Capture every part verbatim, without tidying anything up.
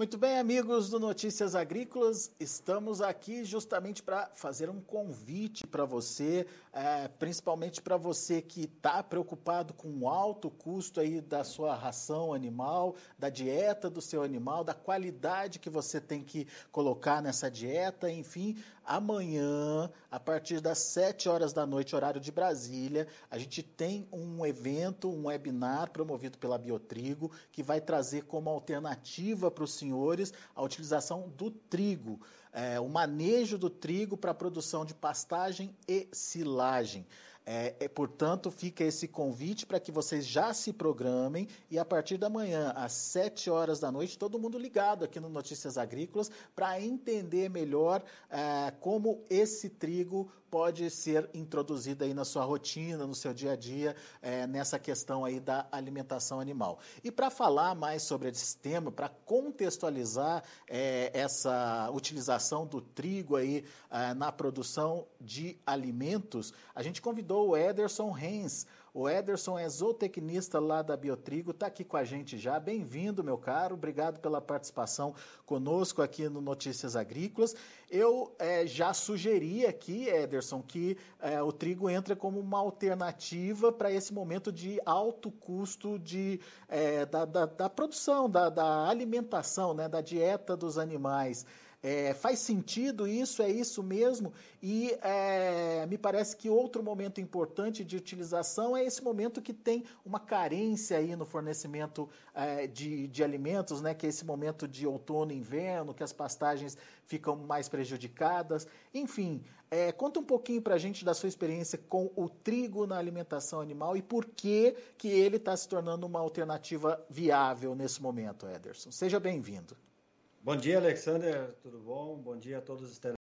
Muito bem, amigos do Notícias Agrícolas, estamos aqui justamente para fazer um convite para você, é, principalmente para você que está preocupado com o alto custo aí da sua ração animal, da dieta do seu animal, da qualidade que você tem que colocar nessa dieta, enfim. Amanhã, a partir das sete horas da noite, horário de Brasília, a gente tem um evento, um webinar promovido pela Biotrigo, que vai trazer como alternativa para os senhores a utilização do trigo, é, o manejo do trigo para a produção de pastagem e silagem. É, é, portanto, fica esse convite para que vocês já se programem e a partir da manhã, às sete horas da noite, todo mundo ligado aqui no Notícias Agrícolas para entender melhor é, como esse trigo pode ser introduzido aí na sua rotina, no seu dia a dia, é, nessa questão aí da alimentação animal. E para falar mais sobre esse tema, para contextualizar é, essa utilização do trigo aí é, na produção de alimentos, a gente convidou o Ederson Renz. O Ederson é zootecnista lá da Biotrigo, está aqui com a gente já. Bem-vindo, meu caro. Obrigado pela participação conosco aqui no Notícias Agrícolas. Eu é, já sugeri aqui, Ederson, que é, o trigo entra como uma alternativa para esse momento de alto custo de, é, da, da, da produção, da, da alimentação, né, da dieta dos animais. É, faz sentido isso? É isso mesmo? E é, me parece que outro momento importante de utilização é esse momento que tem uma carência aí no fornecimento é, de, de alimentos, né? Que é esse momento de outono e inverno, que as pastagens ficam mais prejudicadas. Enfim, é, conta um pouquinho para a gente da sua experiência com o trigo na alimentação animal e por que, que ele está se tornando uma alternativa viável nesse momento, Ederson. Seja bem-vindo. Bom dia, Alexander, tudo bom? Bom dia a todos os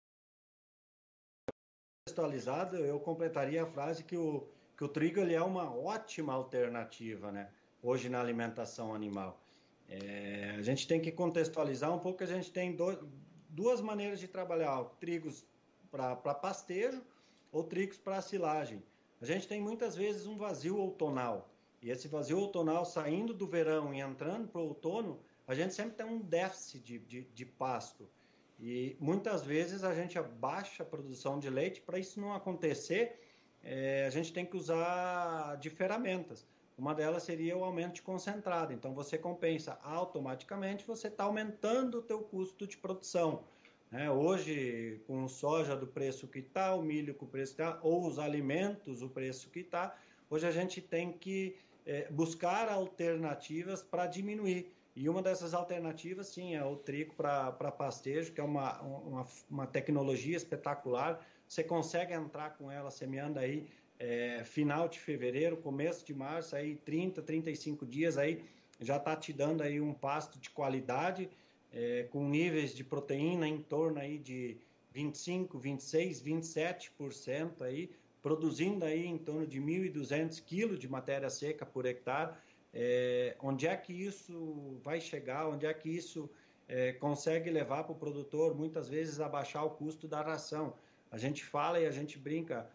telespectadores. Eu completaria a frase que o, que o trigo ele é uma ótima alternativa, né? Hoje na alimentação animal. É, a gente tem que contextualizar um pouco, a gente tem do, duas maneiras de trabalhar, trigos para pastejo ou trigos para silagem. A gente tem muitas vezes um vazio outonal, e esse vazio outonal saindo do verão e entrando para o outono, a gente sempre tem um déficit de, de, de pasto e muitas vezes a gente abaixa a produção de leite. Para isso não acontecer, é, a gente tem que usar de ferramentas. Uma delas seria o aumento de concentrado. Então você compensa automaticamente, você está aumentando o teu custo de produção. É, hoje, com soja do preço que está, o milho com o preço que está, ou os alimentos, o preço que está, hoje a gente tem que é, buscar alternativas para diminuir. E uma dessas alternativas, sim, é o trigo para pastejo, que é uma, uma, uma tecnologia espetacular. Você consegue entrar com ela semeando aí é, final de fevereiro, começo de março, aí trinta, trinta e cinco dias, aí já está te dando aí um pasto de qualidade, é, com níveis de proteína em torno aí de vinte e cinco, vinte e seis, vinte e sete por cento aí, produzindo aí em torno de mil e duzentos quilos de matéria seca por hectare. É, onde é que isso vai chegar, onde é que isso é, consegue levar para o produtor, muitas vezes, a baixar o custo da ração. A gente fala e a gente brinca,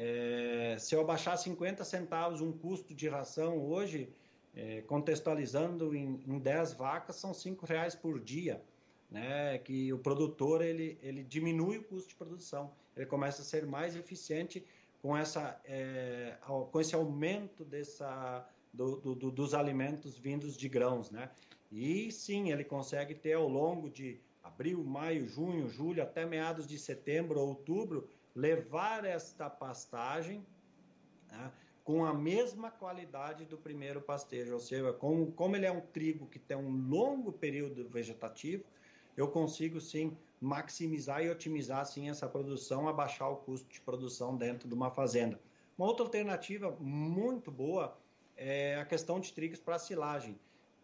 é, se eu abaixar cinquenta centavos um custo de ração hoje, é, contextualizando em, em dez vacas, são cinco reais por dia, né? Que o produtor ele, ele diminui o custo de produção, ele começa a ser mais eficiente com, essa, é, com esse aumento dessa... Do, do, dos alimentos vindos de grãos, né? E sim, ele consegue ter ao longo de abril, maio, junho, julho, até meados de setembro, outubro, levar esta pastagem, né, com a mesma qualidade do primeiro pastejo, ou seja, como, como ele é um trigo que tem um longo período vegetativo, eu consigo sim maximizar e otimizar sim essa produção, abaixar o custo de produção dentro de uma fazenda. Uma outra alternativa muito boa é a questão de trigos para silagem.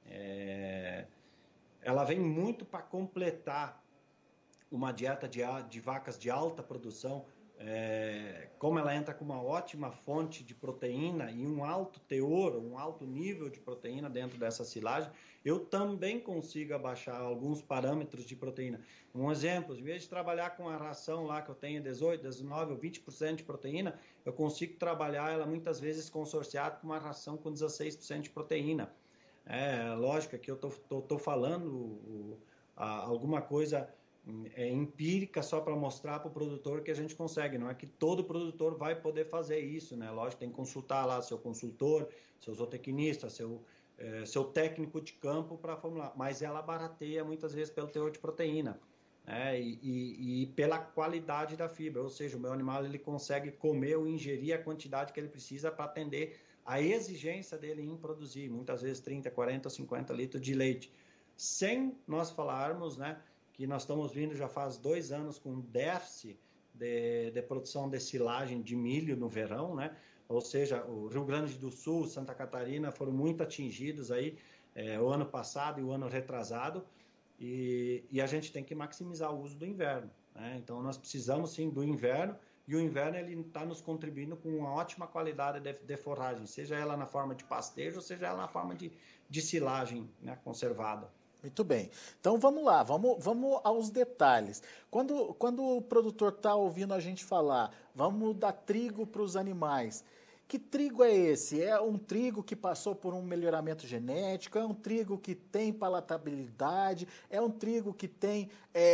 É, ela vem muito para completar uma dieta de, de vacas de alta produção, é, como ela entra com uma ótima fonte de proteína e um alto teor, um alto nível de proteína dentro dessa silagem, eu também consigo abaixar alguns parâmetros de proteína. Um exemplo, em vez de trabalhar com a ração lá que eu tenho dezoito, dezenove ou vinte por cento de proteína, eu consigo trabalhar ela muitas vezes consorciada com uma ração com dezesseis por cento de proteína. É, lógico que eu estou falando o, a, alguma coisa é, empírica só para mostrar para o produtor que a gente consegue. Não é que todo produtor vai poder fazer isso, né? Lógico, tem que consultar lá seu consultor, seu zootecnista, seu, é, seu técnico de campo para formular. Mas ela barateia muitas vezes pelo teor de proteína. É, e, e, e pela qualidade da fibra, ou seja, o meu animal ele consegue comer ou ingerir a quantidade que ele precisa para atender a exigência dele em produzir, muitas vezes trinta, quarenta, cinquenta litros de leite. Sem nós falarmos, né, que nós estamos vindo já faz dois anos com um déficit de, de produção de silagem de milho no verão, né? Ou seja, o Rio Grande do Sul, Santa Catarina foram muito atingidos aí é, o ano passado e o ano retrasado, e, e a gente tem que maximizar o uso do inverno, né? Então nós precisamos sim do inverno, e o inverno ele está nos contribuindo com uma ótima qualidade de, de forragem, seja ela na forma de pastejo, seja ela na forma de, de silagem, né, conservada. Muito bem. Então vamos lá, vamos, vamos aos detalhes. Quando, quando o produtor está ouvindo a gente falar, vamos dar trigo para os animais. Que trigo é esse? É um trigo que passou por um melhoramento genético? É um trigo que tem palatabilidade? É um trigo que tem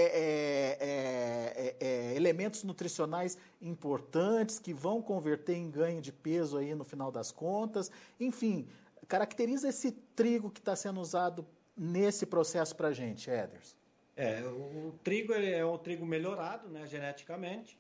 é, é, é, é, elementos nutricionais importantes que vão converter em ganho de peso aí no final das contas? Enfim, caracteriza esse trigo que está sendo usado nesse processo para a gente, Ederson? É, o, o trigo é um trigo melhorado, né, geneticamente,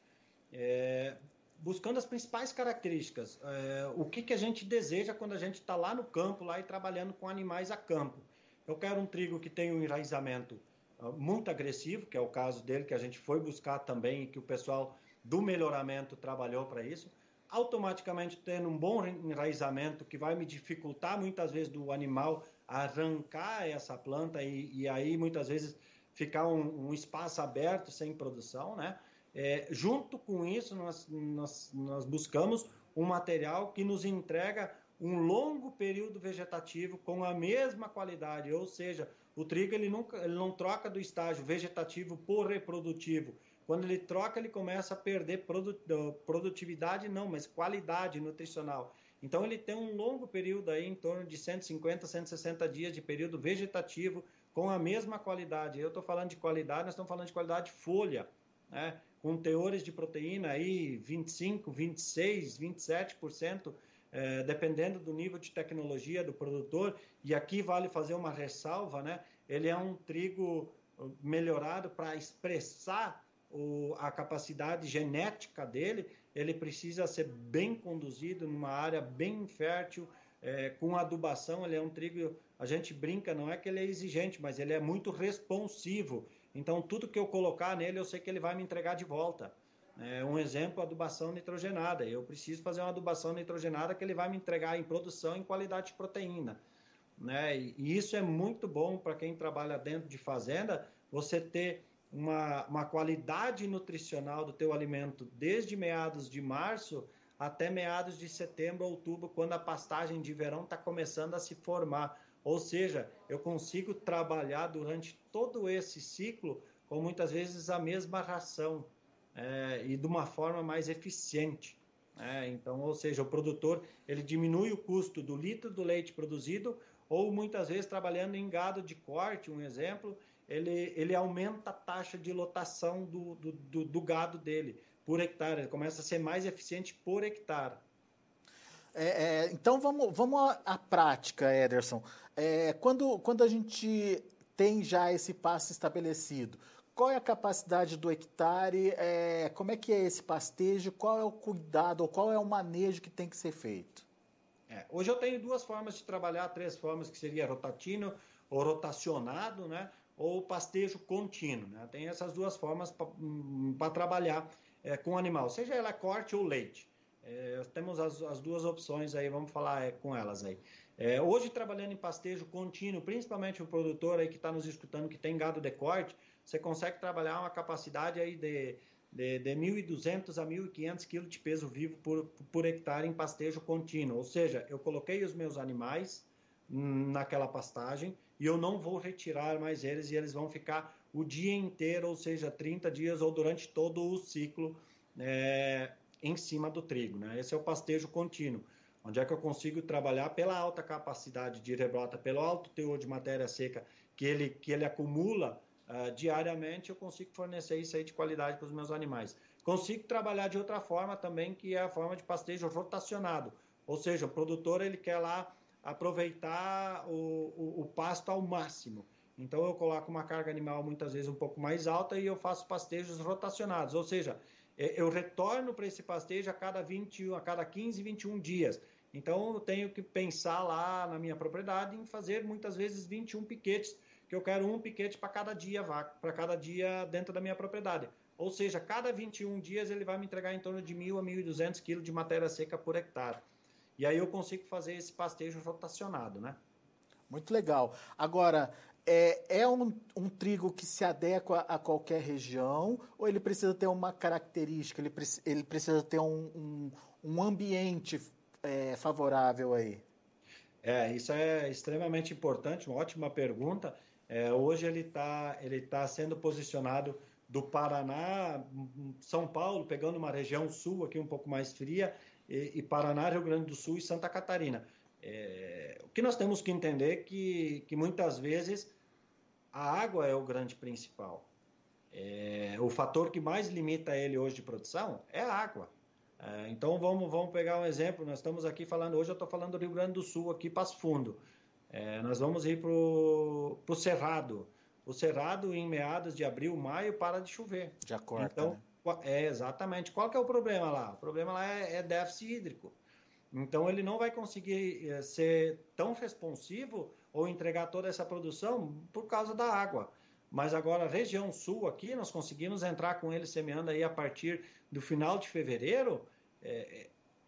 é, buscando as principais características. É, o que, que a gente deseja quando a gente está lá no campo, lá e trabalhando com animais a campo. Eu quero um trigo que tenha um enraizamento uh, muito agressivo, que é o caso dele, que a gente foi buscar também e que o pessoal do melhoramento trabalhou para isso. Automaticamente tendo um bom enraizamento, que vai me dificultar muitas vezes do animal arrancar essa planta e, e aí muitas vezes ficar um, um espaço aberto sem produção, né? É, junto com isso, nós, nós, nós buscamos um material que nos entrega um longo período vegetativo com a mesma qualidade, ou seja, o trigo ele nunca, ele não troca do estágio vegetativo por reprodutivo. Quando ele troca, ele começa a perder produtividade, não, mas qualidade nutricional. Então, ele tem um longo período aí, em torno de cento e cinquenta, cento e sessenta dias de período vegetativo com a mesma qualidade. Eu estou falando de qualidade, nós estamos falando de qualidade de folha, né? Com teores de proteína aí vinte e cinco, vinte e seis, vinte e sete por cento, eh, dependendo do nível de tecnologia do produtor. E aqui vale fazer uma ressalva, né? Ele é um trigo melhorado para expressar o, a capacidade genética dele. Ele precisa ser bem conduzido numa área bem fértil, é, com adubação. Ele é um trigo, a gente brinca, não é que ele é exigente, mas ele é muito responsivo. Então, tudo que eu colocar nele, eu sei que ele vai me entregar de volta. É, um exemplo, adubação nitrogenada. Eu preciso fazer uma adubação nitrogenada que ele vai me entregar em produção, em qualidade de proteína, né? E isso é muito bom para quem trabalha dentro de fazenda, você ter Uma, uma qualidade nutricional do teu alimento desde meados de março até meados de setembro, outubro, quando a pastagem de verão está começando a se formar. Ou seja, eu consigo trabalhar durante todo esse ciclo com muitas vezes a mesma ração, é, e de uma forma mais eficiente. É, então, ou seja, o produtor ele diminui o custo do litro do leite produzido, ou muitas vezes trabalhando em gado de corte, um exemplo, Ele, ele aumenta a taxa de lotação do, do, do, do gado dele por hectare, ele começa a ser mais eficiente por hectare. É, é, então vamos, vamos à, à prática, Ederson. É, quando, quando a gente tem já esse passo estabelecido, qual é a capacidade do hectare, é, como é que é esse pastejo, qual é o cuidado, ou qual é o manejo que tem que ser feito? É, hoje eu tenho duas formas de trabalhar, três formas, que seria rotatino ou rotacionado, né? Ou pastejo contínuo, né? Tem essas duas formas para trabalhar é, com o animal, seja ela corte ou leite. É, temos as, as duas opções aí, vamos falar é, com elas aí. É, hoje, trabalhando em pastejo contínuo, principalmente o produtor aí que está nos escutando, que tem gado de corte, você consegue trabalhar uma capacidade aí de, de, de mil e duzentos a mil e quinhentos quilos de peso vivo por, por hectare em pastejo contínuo. Ou seja, eu coloquei os meus animais hum, naquela pastagem, e eu não vou retirar mais eles, e eles vão ficar o dia inteiro, ou seja, trinta dias ou durante todo o ciclo é, em cima do trigo, né? Esse é o pastejo contínuo. Onde é que eu consigo trabalhar pela alta capacidade de rebrota, pelo alto teor de matéria seca que ele, que ele acumula uh, diariamente, eu consigo fornecer isso aí de qualidade para os meus animais. Consigo trabalhar de outra forma também, que é a forma de pastejo rotacionado. Ou seja, o produtor ele quer lá aproveitar o, o, o pasto ao máximo. Então, eu coloco uma carga animal muitas vezes um pouco mais alta e eu faço pastejos rotacionados. Ou seja, eu retorno para esse pastejo a cada, vinte, a cada quinze, vinte e um dias. Então, eu tenho que pensar lá na minha propriedade em fazer muitas vezes vinte e um piquetes, que eu quero um piquete para cada dia, para cada dia dentro da minha propriedade. Ou seja, cada vinte e um dias ele vai me entregar em torno de mil a mil e duzentos quilos de matéria seca por hectare. E aí eu consigo fazer esse pastejo rotacionado, né? Muito legal. Agora, é, é um, um trigo que se adequa a qualquer região ou ele precisa ter uma característica, ele, ele precisa ter um, um, um ambiente é, favorável aí? É, isso é extremamente importante, uma ótima pergunta. É, hoje ele está ele tá sendo posicionado do Paraná, São Paulo, pegando uma região sul aqui um pouco mais fria, e, e Paraná, Rio Grande do Sul e Santa Catarina. É, o que nós temos que entender é que, que muitas vezes a água é o grande principal. É, o fator que mais limita ele hoje de produção é a água. É, então vamos, vamos pegar um exemplo, nós estamos aqui falando, hoje eu estou falando do Rio Grande do Sul, aqui Passo Fundo. É, nós vamos ir para o Cerrado. O Cerrado, em meados de abril, maio, para de chover. Já corta, então, né? É, exatamente. Qual que é o problema lá? O problema lá é, é déficit hídrico. Então, ele não vai conseguir é, ser tão responsivo ou entregar toda essa produção por causa da água. Mas agora, a região sul aqui, nós conseguimos entrar com ele semeando aí a partir do final de fevereiro. É,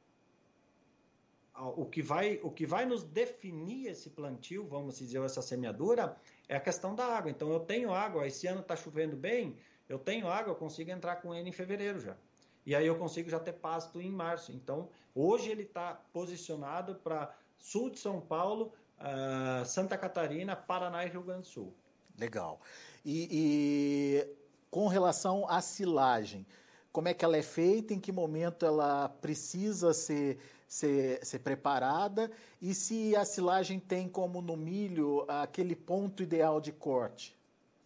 o, que vai, o que vai nos definir esse plantio, vamos dizer, essa semeadura, é a questão da água. Então, eu tenho água, esse ano está chovendo bem, eu tenho água, eu consigo entrar com ele em fevereiro já. E aí eu consigo já ter pasto em março. Então, hoje ele está posicionado para sul de São Paulo, uh, Santa Catarina, Paraná e Rio Grande do Sul. Legal. E, e com relação à silagem, como é que ela é feita, em que momento ela precisa ser, ser, ser preparada e se a silagem tem como no milho aquele ponto ideal de corte?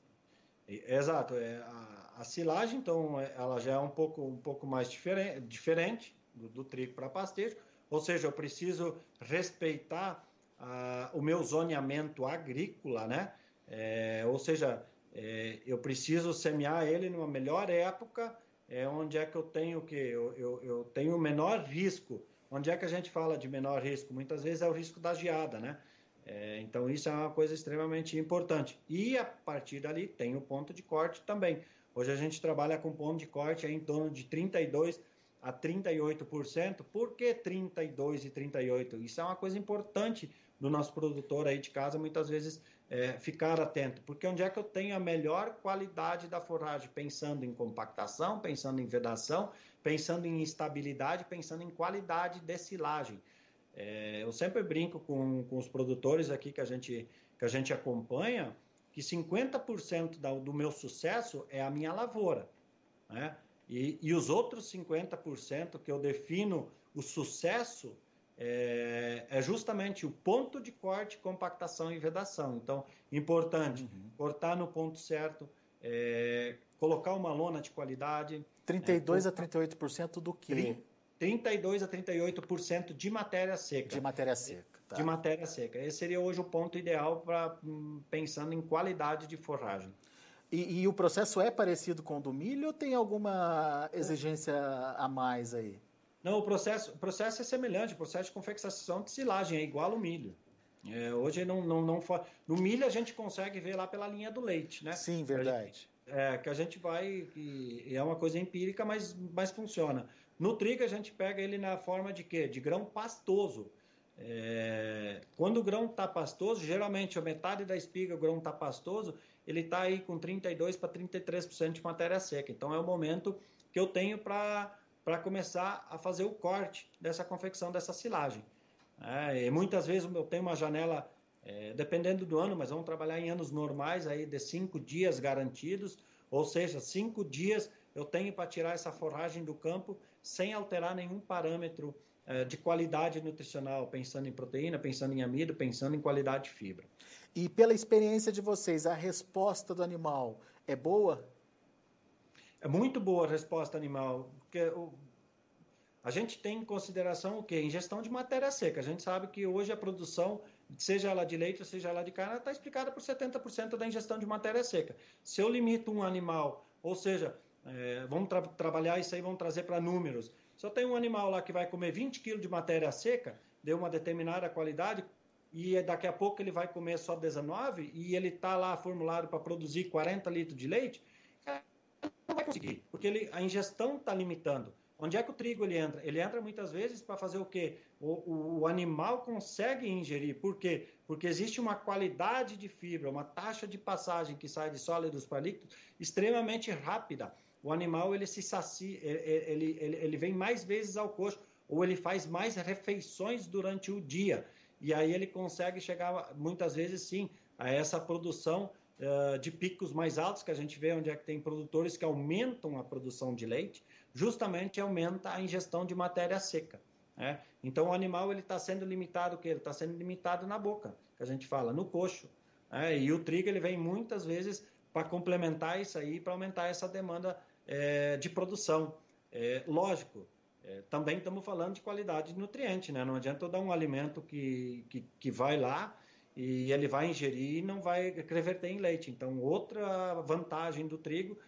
Exato. É, a, a silagem, então, ela já é um pouco, um pouco mais diferente, diferente do, do trigo para pastejo, ou seja, eu preciso respeitar a, o meu zoneamento agrícola, né? É, ou seja, é, eu preciso semear ele numa melhor época, é, onde é que eu tenho que eu, eu, eu tenho o menor risco. Onde é que a gente fala de menor risco? Muitas vezes é o risco da geada, né? É, então isso é uma coisa extremamente importante. E a partir dali tem o ponto de corte também. Hoje a gente trabalha com ponto de corte aí em torno de trinta e dois a trinta e oito por cento. Por que trinta e dois e trinta e oito por cento? Isso é uma coisa importante do nosso produtor aí de casa, muitas vezes é, ficar atento. Porque onde é que eu tenho a melhor qualidade da forragem? Pensando em compactação, pensando em vedação, pensando em estabilidade, pensando em qualidade de silagem. É, eu sempre brinco com, com os produtores aqui que a gente, que a gente acompanha, que cinquenta por cento da, do meu sucesso é a minha lavoura, né? E, e os outros cinquenta por cento que eu defino o sucesso é, é justamente o ponto de corte, compactação e vedação. Então, importante, uhum. cortar no ponto certo, é, colocar uma lona de qualidade. trinta e dois a trinta e oito por cento do quê? trinta e dois a trinta e oito por cento de matéria seca. De matéria seca. Tá. De matéria seca. Esse seria hoje o ponto ideal para pensando em qualidade de forragem. E, e o processo é parecido com o do milho ou tem alguma exigência a mais aí? Não, o processo, o processo é semelhante. O processo de confecção de silagem é igual ao milho. É, hoje não, não, não no milho a gente consegue ver lá pela linha do leite, né? Sim, verdade. Que a gente, é, que a gente vai, e é uma coisa empírica, mas, mas funciona. No trigo a gente pega ele na forma de quê? De grão pastoso. É, quando o grão está pastoso, geralmente a metade da espiga, o grão está pastoso, ele está aí com trinta e dois para trinta e três por cento de matéria seca. Então é o momento que eu tenho para começar a fazer o corte dessa confecção dessa silagem. É, e muitas vezes eu tenho uma janela, é, dependendo do ano, mas vamos trabalhar em anos normais aí de cinco dias garantidos, ou seja, cinco dias eu tenho para tirar essa forragem do campo sem alterar nenhum parâmetro de qualidade nutricional, pensando em proteína, pensando em amido, pensando em qualidade de fibra. E pela experiência de vocês, a resposta do animal é boa? É muito boa a resposta animal, porque o, a gente tem em consideração o quê? Ingestão de matéria seca. A gente sabe que hoje a produção, seja ela de leite ou seja ela de carne, está explicada por setenta por cento da ingestão de matéria seca. Se eu limito um animal, ou seja, é, vamos tra trabalhar isso aí, vamos trazer para números. Se eu tenho um animal lá que vai comer vinte quilos de matéria seca, de uma determinada qualidade, e daqui a pouco ele vai comer só dezenove, e ele está lá formulado para produzir quarenta litros de leite, não vai conseguir, porque ele, a ingestão está limitando. Onde é que o trigo ele entra? Ele entra muitas vezes para fazer o quê? O, o, o animal consegue ingerir. Por quê? Porque existe uma qualidade de fibra, uma taxa de passagem que sai de sólidos para líquidos extremamente rápida. O animal ele se sacia, ele, ele, ele vem mais vezes ao coxo, ou ele faz mais refeições durante o dia. E aí ele consegue chegar, muitas vezes, sim, a essa produção uh, de picos mais altos, que a gente vê onde é que tem produtores que aumentam a produção de leite, justamente aumenta a ingestão de matéria seca. Né? Então, o animal está sendo limitado, o quê? Ele está sendo limitado na boca, que a gente fala, no coxo. Né? E o trigo ele vem muitas vezes para complementar isso aí, para aumentar essa demanda é, de produção. É, lógico, é, também estamos falando de qualidade de nutriente, né? Não adianta eu dar um alimento que, que, que vai lá e ele vai ingerir e não vai reverter em leite. Então, outra vantagem do trigo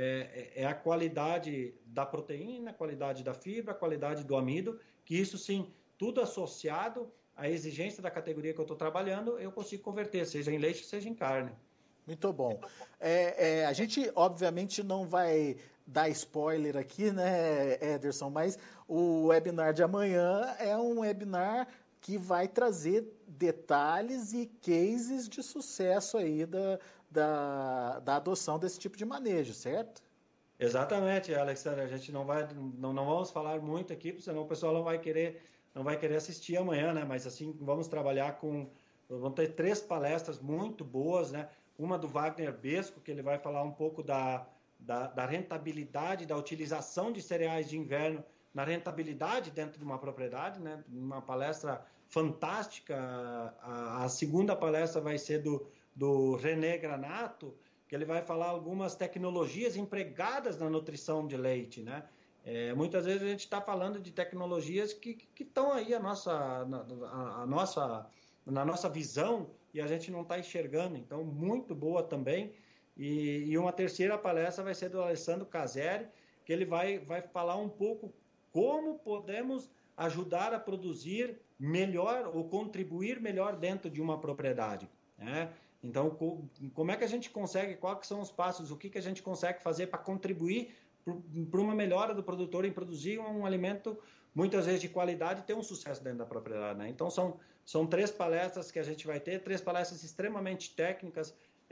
é, é a qualidade da proteína, a qualidade da fibra, a qualidade do amido, que isso sim, tudo associado à exigência da categoria que eu estou trabalhando, eu consigo converter, seja em leite, seja em carne. Muito bom. É, é, a gente, obviamente, não vai dar spoiler aqui, né, Ederson, mas o webinar de amanhã é um webinar que vai trazer detalhes e cases de sucesso aí da, da, da adoção desse tipo de manejo, certo? Exatamente, Alexandre. A gente não vai, não, não vamos falar muito aqui, senão o pessoal não vai querer, não vai querer assistir amanhã, né? Mas assim, vamos trabalhar com, vamos ter três palestras muito boas, né? Uma do Wagner Besco, que ele vai falar um pouco da, da, da rentabilidade, da utilização de cereais de inverno na rentabilidade dentro de uma propriedade, né? Uma palestra fantástica. A, a segunda palestra vai ser do, do René Granato, que ele vai falar algumas tecnologias empregadas na nutrição de leite, né? É, muitas vezes a gente está falando de tecnologias que estão aí a nossa, na, a, a nossa, na nossa visão e a gente não está enxergando. Então, muito boa também. E, e uma terceira palestra vai ser do Alessandro Caseri, que ele vai, vai falar um pouco como podemos ajudar a produzir melhor ou contribuir melhor dentro de uma propriedade, né? Então, como é que a gente consegue, quais são os passos, o que, que a gente consegue fazer para contribuir para uma melhora do produtor em produzir um alimento, muitas vezes de qualidade, e ter um sucesso dentro da propriedade, né? Então, são, são três palestras que a gente vai ter, três palestras extremamente técnicas,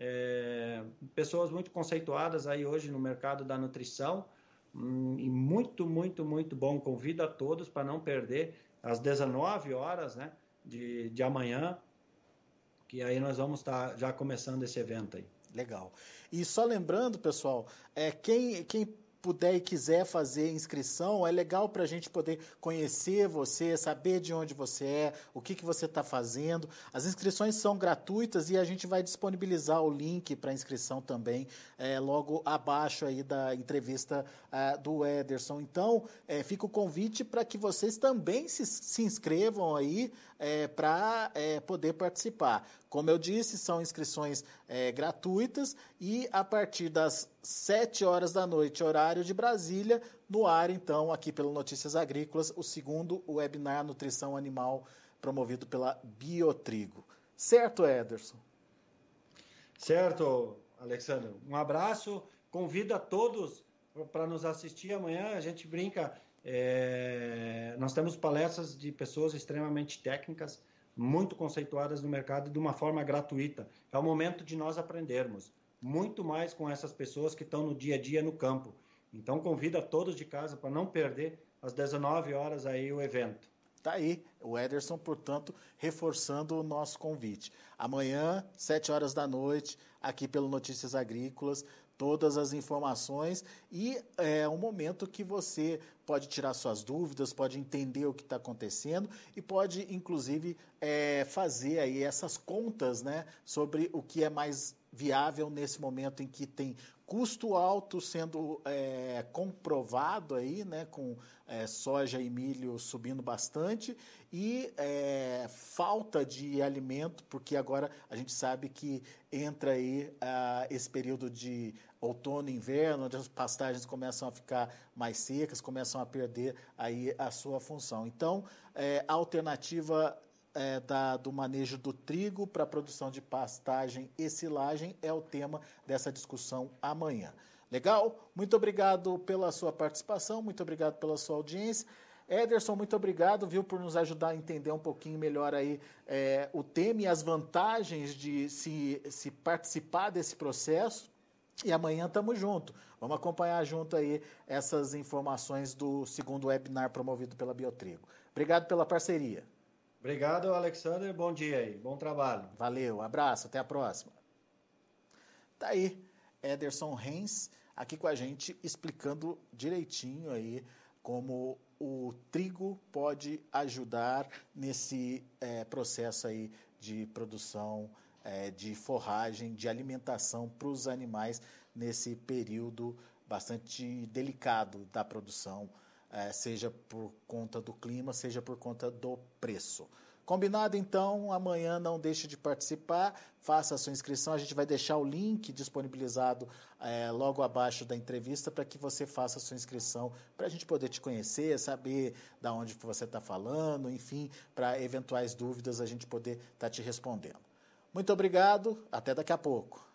é, pessoas muito conceituadas aí hoje no mercado da nutrição, hum, e muito, muito, muito bom. Convido a todos para não perder às dezenove horas, né, de, de amanhã, que aí nós vamos estar já começando esse evento aí. Legal. E só lembrando, pessoal, é, quem, quem puder e quiser fazer inscrição, é legal para a gente poder conhecer você, saber de onde você é, o que, que você está fazendo. As inscrições são gratuitas e a gente vai disponibilizar o link para inscrição também é, logo abaixo aí da entrevista é, do Ederson. Então, é, fica o convite para que vocês também se, se inscrevam aí é, para é, poder participar. Como eu disse, são inscrições é, gratuitas e a partir das sete horas da noite, horário de Brasília, no ar, então, aqui pelo Notícias Agrícolas, o segundo webinar Nutrição Animal, promovido pela Biotrigo. Certo, Ederson? Certo, Alexandre. Um abraço, convido a todos para nos assistir amanhã. A gente brinca, é... nós temos palestras de pessoas extremamente técnicas, muito conceituadas no mercado de uma forma gratuita. É o momento de nós aprendermos muito mais com essas pessoas que estão no dia a dia no campo. Então, convido a todos de casa para não perder às dezenove horas aí o evento. Tá aí, o Ederson, portanto, reforçando o nosso convite. Amanhã, sete horas da noite, aqui pelo Notícias Agrícolas, todas as informações e é um momento que você pode tirar suas dúvidas, pode entender o que está acontecendo e pode, inclusive, é, fazer aí essas contas, né, sobre o que é mais viável nesse momento em que tem custo alto sendo é, comprovado aí, né, com é, soja e milho subindo bastante e é, falta de alimento, porque agora a gente sabe que entra aí ah, esse período de outono e inverno, onde as pastagens começam a ficar mais secas, começam a perder aí a sua função. Então, é, a alternativa É, da, do manejo do trigo para a produção de pastagem e silagem é o tema dessa discussão amanhã. Legal? Muito obrigado pela sua participação, muito obrigado pela sua audiência. Ederson, muito obrigado, viu, por nos ajudar a entender um pouquinho melhor aí é, o tema e as vantagens de se, se participar desse processo. E amanhã estamos juntos. Vamos acompanhar junto aí essas informações do segundo webinar promovido pela Biotrigo. Obrigado pela parceria. Obrigado, Alexander. Bom dia aí. Bom trabalho. Valeu, abraço, até a próxima. Tá aí, Ederson Renz, aqui com a gente, explicando direitinho aí como o trigo pode ajudar nesse é, processo aí de produção, é, de forragem, de alimentação para os animais nesse período bastante delicado da produção, É, seja por conta do clima, seja por conta do preço. Combinado, então? Amanhã não deixe de participar, faça a sua inscrição, a gente vai deixar o link disponibilizado é, logo abaixo da entrevista para que você faça a sua inscrição, para a gente poder te conhecer, saber de onde você está falando, enfim, para eventuais dúvidas a gente poder estar tá te respondendo. Muito obrigado, até daqui a pouco.